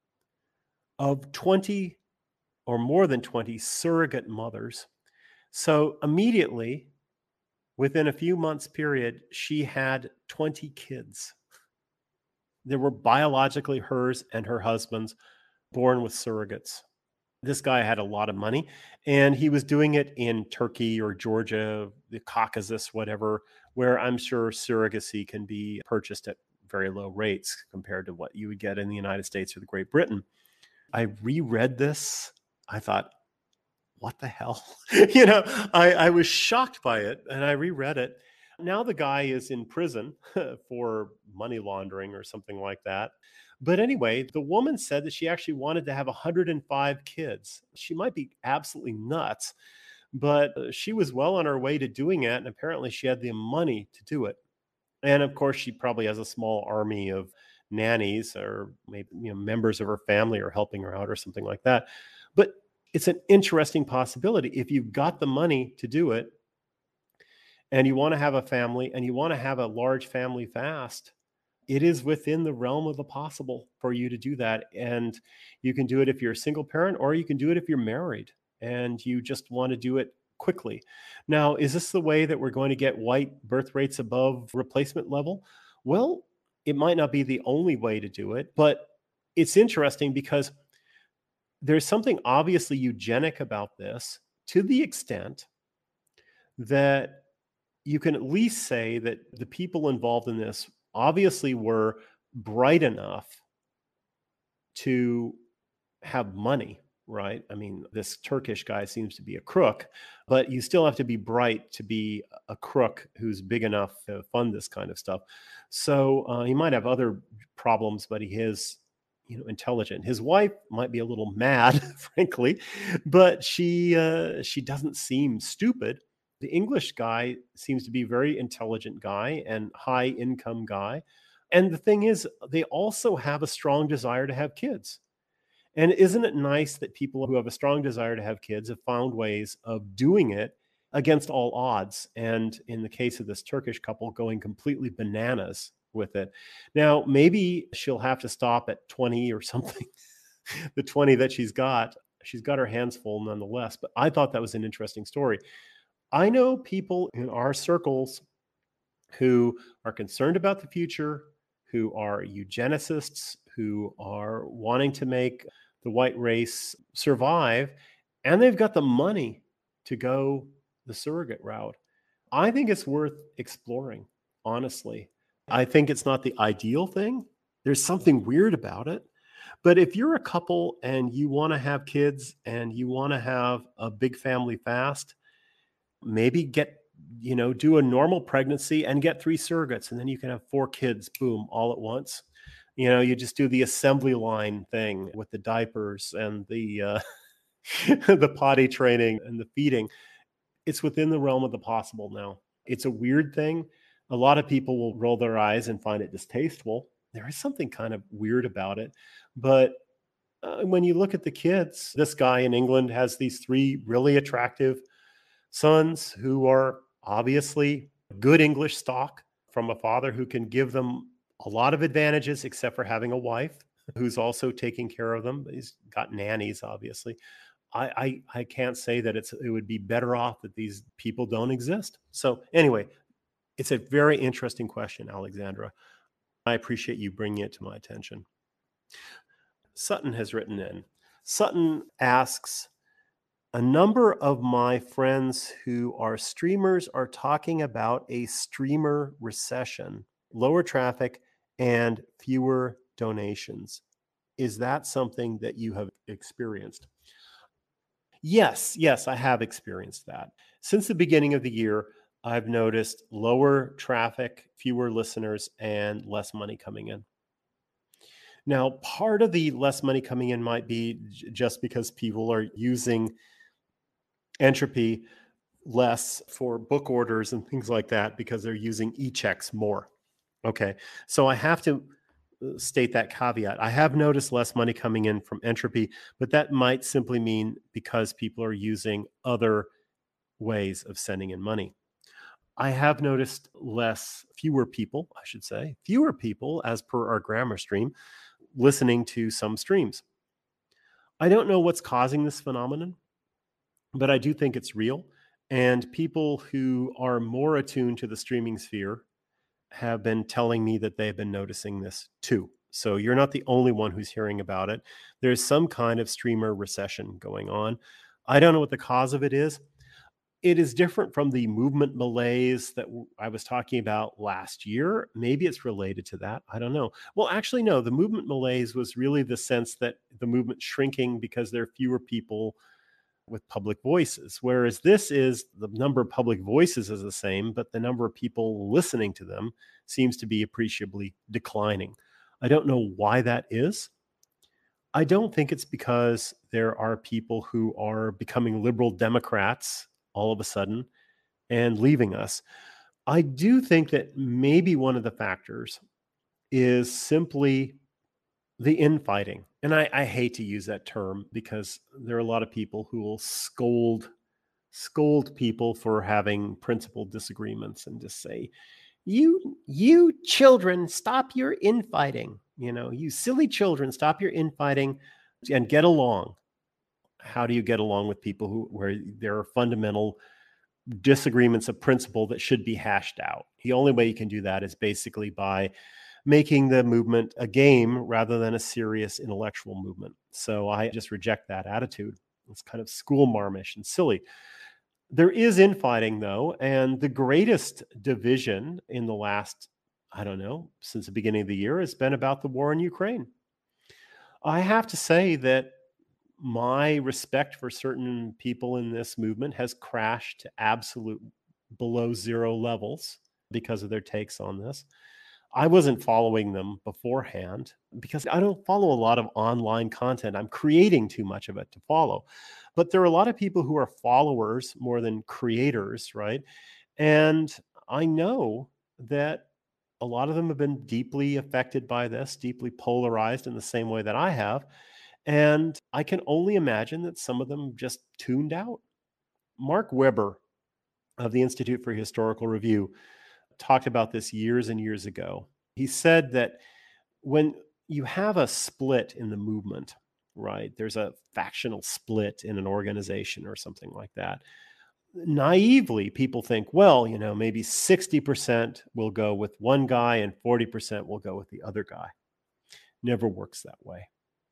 of twenty or more than twenty surrogate mothers. So immediately, within a few months period, she had twenty kids. They were biologically hers and her husband's, born with surrogates. This guy had a lot of money, and he was doing it in Turkey or Georgia, the Caucasus, whatever, where I'm sure surrogacy can be purchased at very low rates compared to what you would get in the United States or the Great Britain. I reread this. I thought, what the hell? you know, I, I was shocked by it, and I reread it. Now the guy is in prison for money laundering or something like that. But anyway, the woman said that she actually wanted to have one hundred five kids. She might be absolutely nuts, but she was well on her way to doing it. And apparently she had the money to do it. And of course, she probably has a small army of nannies, or maybe, you know, members of her family are helping her out or something like that. But it's an interesting possibility. If you've got the money to do it and you want to have a family and you want to have a large family fast, it is within the realm of the possible for you to do that. And you can do it if you're a single parent, or you can do it if you're married and you just want to do it quickly. Now, is this the way that we're going to get white birth rates above replacement level? Well, it might not be the only way to do it, but it's interesting because there's something obviously eugenic about this, to the extent that you can at least say that the people involved in this obviously were bright enough to have money, right? I mean, this Turkish guy seems to be a crook, but you still have to be bright to be a crook who's big enough to fund this kind of stuff. So uh, he might have other problems, but he is, you know, intelligent. His wife might be a little mad, frankly, but she uh, she doesn't seem stupid. The English guy seems to be a very intelligent guy and high income guy. And the thing is, they also have a strong desire to have kids. And isn't it nice that people who have a strong desire to have kids have found ways of doing it against all odds? And in the case of this Turkish couple, going completely bananas with it. Now, maybe she'll have to stop at twenty or something, the twenty that she's got. She's got her hands full nonetheless. But I thought that was an interesting story. I know people in our circles who are concerned about the future, who are eugenicists, who are wanting to make the white race survive, and they've got the money to go the surrogate route. I think it's worth exploring, honestly. I think it's not the ideal thing. There's something weird about it. But if you're a couple and you want to have kids and you want to have a big family fast, maybe get, you know, do a normal pregnancy and get three surrogates, and then you can have four kids, boom, all at once. You know, you just do the assembly line thing with the diapers and the uh, the potty training and the feeding. It's within the realm of the possible now. It's a weird thing. A lot of people will roll their eyes and find it distasteful. There is something kind of weird about it. But uh, when you look at the kids, this guy in England has these three really attractive sons who are obviously good English stock from a father who can give them a lot of advantages, except for having a wife who's also taking care of them. He's got nannies, obviously. I, I, I can't say that it's it would be better off that these people don't exist. So anyway, it's a very interesting question, Alexandra. I appreciate you bringing it to my attention. Sutton has written in. Sutton asks, a number of my friends who are streamers are talking about a streamer recession, lower traffic, and fewer donations. Is that something that you have experienced? Yes, yes, I have experienced that. Since the beginning of the year, I've noticed lower traffic, fewer listeners, and less money coming in. Now, part of the less money coming in might be j- just because people are using Entropy less for book orders and things like that because they're using e-checks more. Okay, so I have to uh, state that caveat. I have noticed less money coming in from Entropy, but that might simply mean because people are using other ways of sending in money. I have noticed less, fewer people, I should say, fewer people, as per our grammar stream, listening to some streams. I don't know what's causing this phenomenon, but I do think it's real. And people who are more attuned to the streaming sphere have been telling me that they've been noticing this too. So you're not the only one who's hearing about it. There's some kind of streamer recession going on. I don't know what the cause of it is. It is different from the movement malaise that I was talking about last year. Maybe it's related to that. I don't know. Well, actually, no, the movement malaise was really the sense that the movement's shrinking because there are fewer people with public voices. Whereas this is the number of public voices is the same, but the number of people listening to them seems to be appreciably declining. I don't know why that is. I don't think it's because there are people who are becoming liberal Democrats all of a sudden and leaving us. I do think that maybe one of the factors is simply the infighting. And I, I hate to use that term because there are a lot of people who will scold scold people for having principled disagreements and just say, you you children, stop your infighting. You know, you silly children, stop your infighting and get along. How do you get along with people who where there are fundamental disagreements of principle that should be hashed out? The only way you can do that is basically by making the movement a game rather than a serious intellectual movement. So I just reject that attitude. It's kind of school marmish and silly. There is infighting, though, and the greatest division in the last, I don't know, since the beginning of the year has been about the war in Ukraine. I have to say that my respect for certain people in this movement has crashed to absolute below zero levels because of their takes on this. I wasn't following them beforehand because I don't follow a lot of online content. I'm creating too much of it to follow. But there are a lot of people who are followers more than creators, right? And I know that a lot of them have been deeply affected by this, deeply polarized in the same way that I have. And I can only imagine that some of them just tuned out. Mark Weber of the Institute for Historical Review talked about this years and years ago. He said that when you have a split in the movement, right, there's a factional split in an organization or something like that. Naively, people think, well, you know, maybe sixty percent will go with one guy and forty percent will go with the other guy. Never works that way.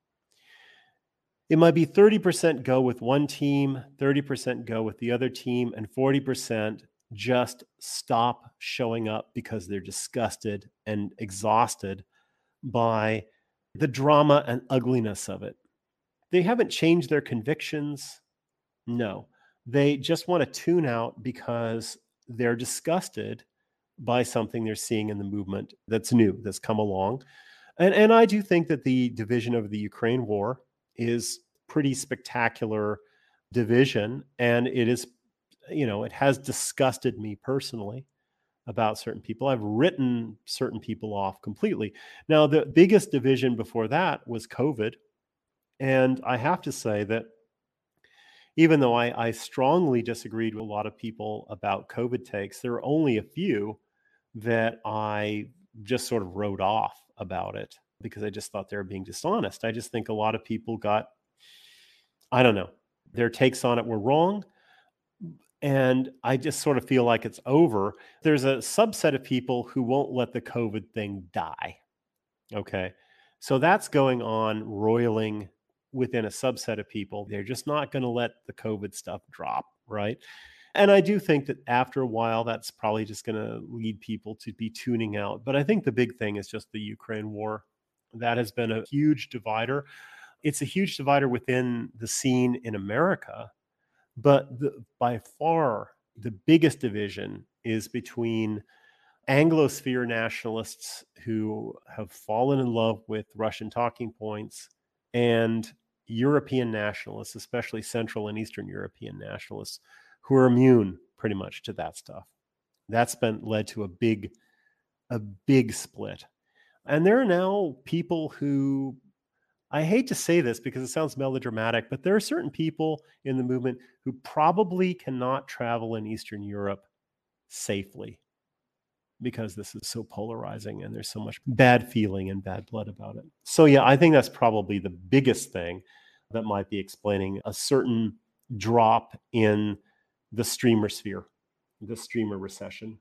It might be thirty percent go with one team, thirty percent go with the other team, and forty percent just stop showing up because they're disgusted and exhausted by the drama and ugliness of it. They haven't changed their convictions. No, they just want to tune out because they're disgusted by something they're seeing in the movement that's new, that's come along. And, and I do think that the division of the Ukraine war is pretty spectacular division. And it is, you know, it has disgusted me personally about certain people. I've written certain people off completely. Now, the biggest division before that was COVID. And I have to say that even though I, I strongly disagreed with a lot of people about COVID takes, there were only a few that I just sort of wrote off about it because I just thought they were being dishonest. I just think a lot of people got, I don't know, their takes on it were wrong. And I just sort of feel like it's over. There's a subset of people who won't let the COVID thing die. Okay. So that's going on, roiling within a subset of people. They're just not going to let the COVID stuff drop. Right. And I do think that after a while, that's probably just going to lead people to be tuning out. But I think the big thing is just the Ukraine war. That has been a huge divider. It's a huge divider within the scene in America. But the, by far, the biggest division is between Anglosphere nationalists who have fallen in love with Russian talking points and European nationalists, especially Central and Eastern European nationalists, who are immune pretty much to that stuff. That's been led to a big, a big split. And there are now people who, I hate to say this because it sounds melodramatic, but there are certain people in the movement who probably cannot travel in Eastern Europe safely because this is so polarizing and there's so much bad feeling and bad blood about it. So yeah, I think that's probably the biggest thing that might be explaining a certain drop in the streamer sphere, the streamer recession.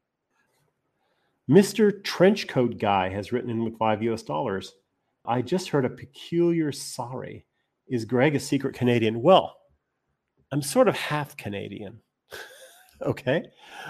Mister Trenchcoat Guy has written in with five U S dollars. I just heard a peculiar sorry. Is Greg a secret Canadian? Well, I'm sort of half Canadian. Okay.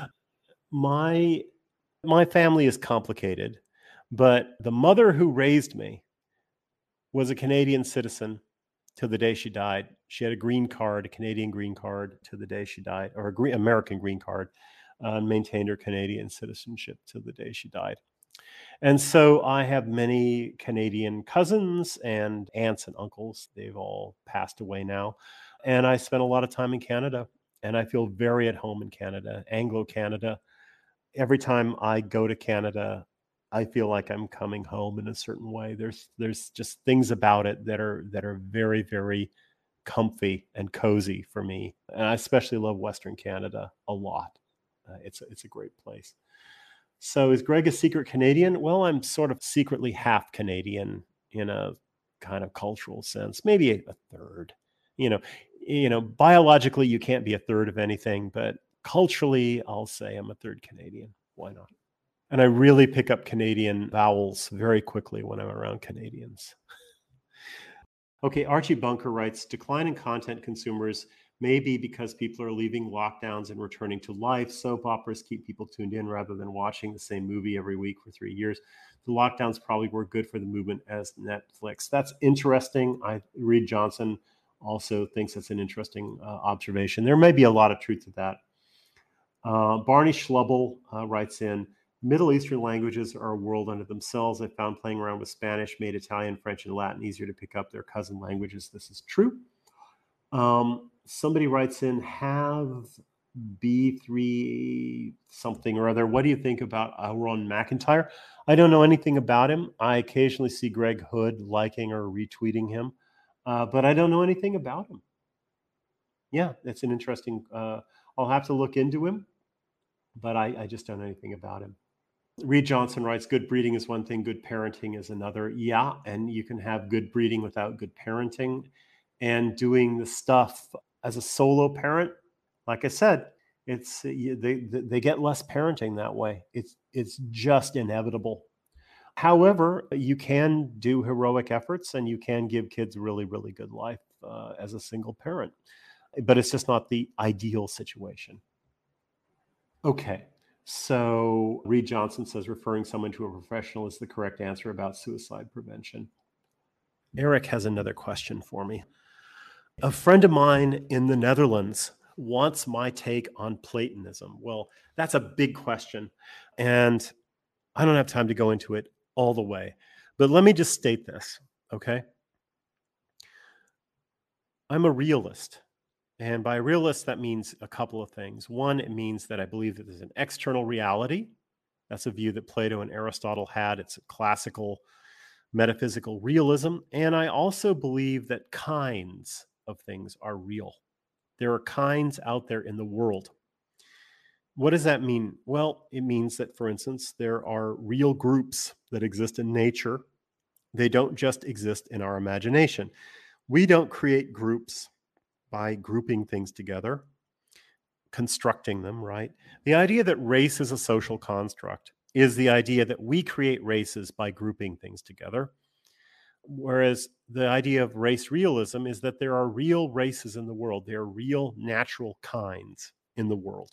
My my family is complicated, but the mother who raised me was a Canadian citizen till the day she died. She had a green card, a Canadian green card till the day she died, or a green, American green card, uh, and maintained her Canadian citizenship till the day she died. And so I have many Canadian cousins and aunts and uncles. They've all passed away now. And I spent a lot of time in Canada, and I feel very at home in Canada, Anglo-Canada. Every time I go to Canada, I feel like I'm coming home in a certain way. There's there's just things about it that are that are very, very comfy and cozy for me. And I especially love Western Canada a lot. Uh, it's, it's a great place. So is Greg a secret Canadian? Well, I'm sort of secretly half Canadian in a kind of cultural sense, maybe a, a third. You know, you know, biologically you can't be a third of anything, but culturally I'll say I'm a third Canadian. Why not? And I really pick up Canadian vowels very quickly when I'm around Canadians. Okay, Archie Bunker writes, decline in content consumers may be because people are leaving lockdowns and returning to life. Soap operas keep people tuned in rather than watching the same movie every week for three years. The lockdowns probably were good for the movement as Netflix. That's interesting. I Reed Johnson also thinks that's an interesting uh, observation. There may be a lot of truth to that. Uh, Barney Schlubble uh, writes in, Middle Eastern languages are a world unto themselves. I found playing around with Spanish made Italian, French, and Latin easier to pick up their cousin languages. This is true. Um, somebody writes in, have B three something or other. What do you think about Aaron McIntyre? I don't know anything about him. I occasionally see Greg Hood liking or retweeting him. uh, but I don't know anything about him. Yeah, that's an interesting. Uh, I'll have to look into him, but I, I just don't know anything about him. Reed Johnson writes, good breeding is one thing, good parenting is another. Yeah, and you can have good breeding without good parenting. And doing the stuff as a solo parent, like I said, it's they they get less parenting that way. It's it's just inevitable. However, you can do heroic efforts and you can give kids a really, really good life uh, as a single parent. But it's just not the ideal situation. Okay. So Reed Johnson says referring someone to a professional is the correct answer about suicide prevention. Eric has another question for me. A friend of mine in the Netherlands wants my take on Platonism. Well, that's a big question, and I don't have time to go into it all the way. But let me just state this, okay? I'm a realist. And by realist, that means a couple of things. One, it means that I believe that there's an external reality. That's a view that Plato and Aristotle had. It's a classical metaphysical realism. And I also believe that kinds of things are real. There are kinds out there in the world. What does that mean? Well, it means that, for instance, there are real groups that exist in nature. They don't just exist in our imagination. We don't create groups by grouping things together, constructing them, right? The idea that race is a social construct is the idea that we create races by grouping things together. Whereas the idea of race realism is that there are real races in the world. There are real natural kinds in the world.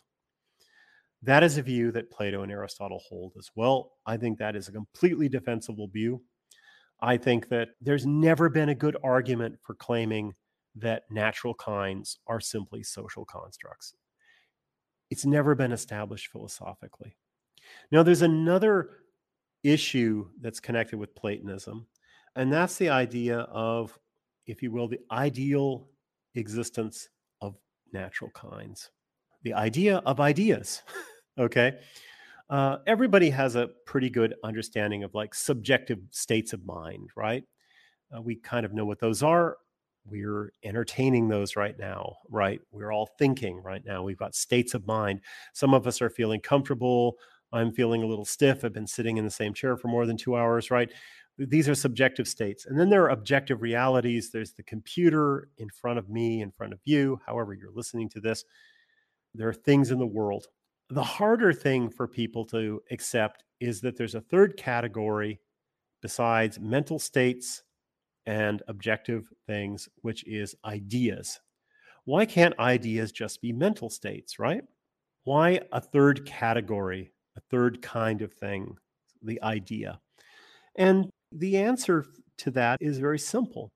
That is a view that Plato and Aristotle hold as well. I think that is a completely defensible view. I think that there's never been a good argument for claiming that natural kinds are simply social constructs. It's never been established philosophically. Now, there's another issue that's connected with Platonism, and that's the idea of, if you will, the ideal existence of natural kinds, the idea of ideas, okay? Uh, everybody has a pretty good understanding of like subjective states of mind, right? Uh, we kind of know what those are. We're entertaining those right now, right? We're all thinking right now. We've got states of mind. Some of us are feeling comfortable. I'm feeling a little stiff. I've been sitting in the same chair for more than two hours, right? These are subjective states. And then there are objective realities. There's the computer in front of me, in front of you, however you're listening to this. There are things in the world. The harder thing for people to accept is that there's a third category besides mental states and objective things, which is ideas. Why can't ideas just be mental states, right? Why a third category, a third kind of thing, the idea? And the answer to that is very simple.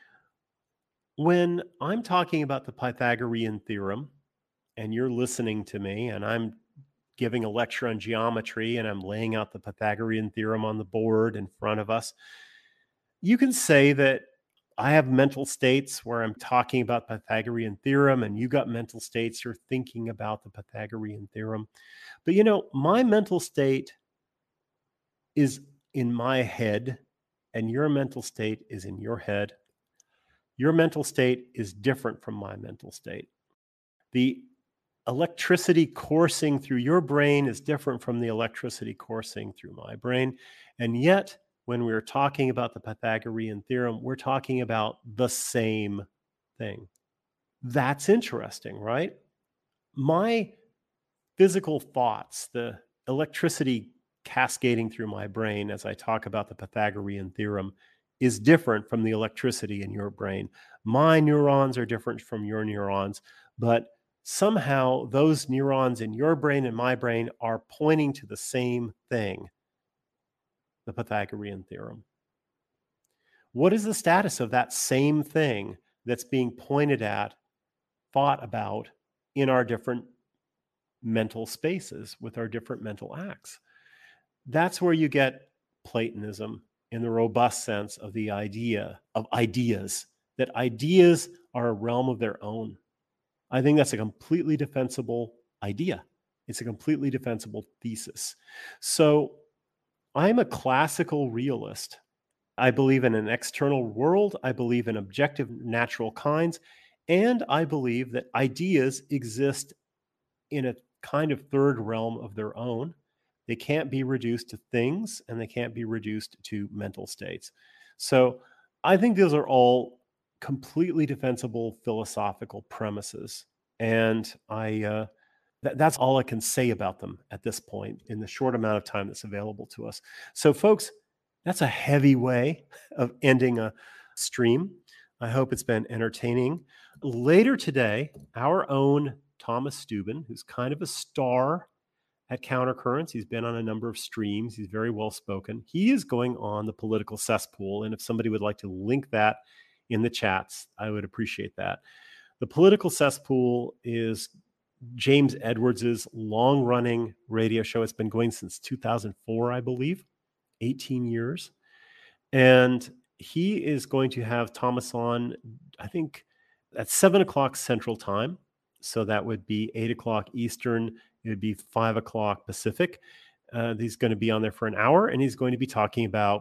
When I'm talking about the Pythagorean theorem, and you're listening to me, and I'm giving a lecture on geometry, and I'm laying out the Pythagorean theorem on the board in front of us, you can say that I have mental states where I'm talking about Pythagorean theorem, and you got mental states you're thinking about the Pythagorean theorem. But you know, my mental state is in my head, and your mental state is in your head. Your mental state is different from my mental state. The electricity coursing through your brain is different from the electricity coursing through my brain. And yet, when we're talking about the Pythagorean theorem, we're talking about the same thing. That's interesting, right? My physical thoughts, the electricity cascading through my brain as I talk about the Pythagorean theorem, is different from the electricity in your brain. My neurons are different from your neurons, but somehow those neurons in your brain and my brain are pointing to the same thing, the Pythagorean theorem. What is the status of that same thing that's being pointed at, thought about in our different mental spaces with our different mental acts? That's where you get Platonism in the robust sense of the idea of ideas, that ideas are a realm of their own. I think that's a completely defensible idea. It's a completely defensible thesis. So I'm a classical realist. I believe in an external world. I believe in objective natural kinds. And I believe that ideas exist in a kind of third realm of their own. They can't be reduced to things, and they can't be reduced to mental states. So I think those are all completely defensible philosophical premises. And I uh, th- that's all I can say about them at this point in the short amount of time that's available to us. So, folks, that's a heavy way of ending a stream. I hope it's been entertaining. Later today, our own Thomas Steuben, who's kind of a star at Countercurrents. He's been on a number of streams. He's very well spoken. He is going on the Political Cesspool. And if somebody would like to link that in the chats, I would appreciate that. The Political Cesspool is James Edwards's long-running radio show. It's been going since two thousand four, I believe, eighteen years. And he is going to have Thomas on, I think, at seven o'clock Central Time. So that would be eight o'clock Eastern. It would be five o'clock Pacific. Uh, he's going to be on there for an hour, and he's going to be talking about,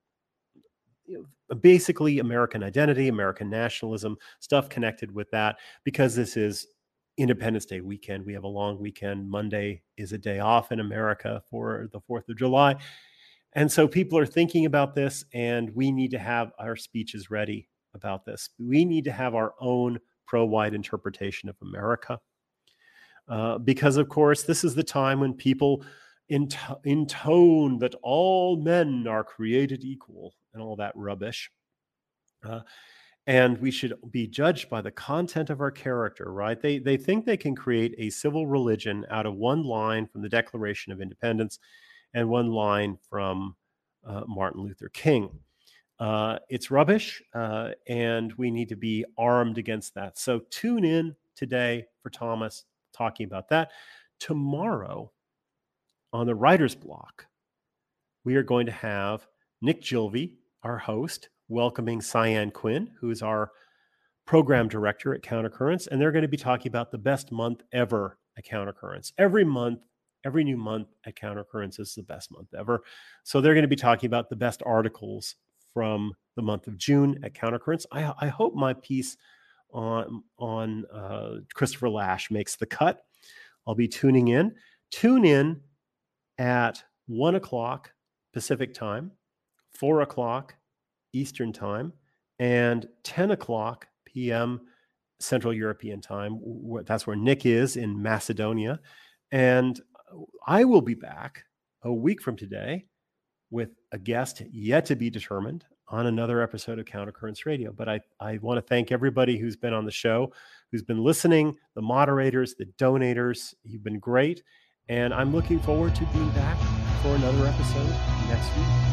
you know, basically American identity, American nationalism, stuff connected with that, because this is Independence Day weekend. We have a long weekend. Monday is a day off in America for the fourth of July. And so people are thinking about this, and we need to have our speeches ready about this. We need to have our own pro-white interpretation of America. Uh, because, of course, this is the time when people int- intone that all men are created equal and all that rubbish. Uh, and we should be judged by the content of our character, right? They, they think they can create a civil religion out of one line from the Declaration of Independence and one line from uh, Martin Luther King. Uh, it's rubbish, uh, and we need to be armed against that. So tune in today for Thomas talking about that. Tomorrow on the Writer's Block, we are going to have Nick Gilvey, our host, welcoming Cyan Quinn, who is our program director at Countercurrents, and they're going to be talking about the best month ever at Countercurrents. Every month, every new month at Countercurrents is the best month ever. So they're going to be talking about the best articles from the month of June at Countercurrents. I, I hope my piece on, on uh, Christopher Lasch makes the cut. I'll be tuning in. Tune in at one o'clock Pacific time, four o'clock Eastern time, and ten o'clock p.m. Central European time. That's where Nick is in Macedonia. And I will be back a week from today with a guest yet to be determined on another episode of Countercurrents Radio. But I, I want to thank everybody who's been on the show, who's been listening, the moderators, the donators. You've been great. And I'm looking forward to being back for another episode next week.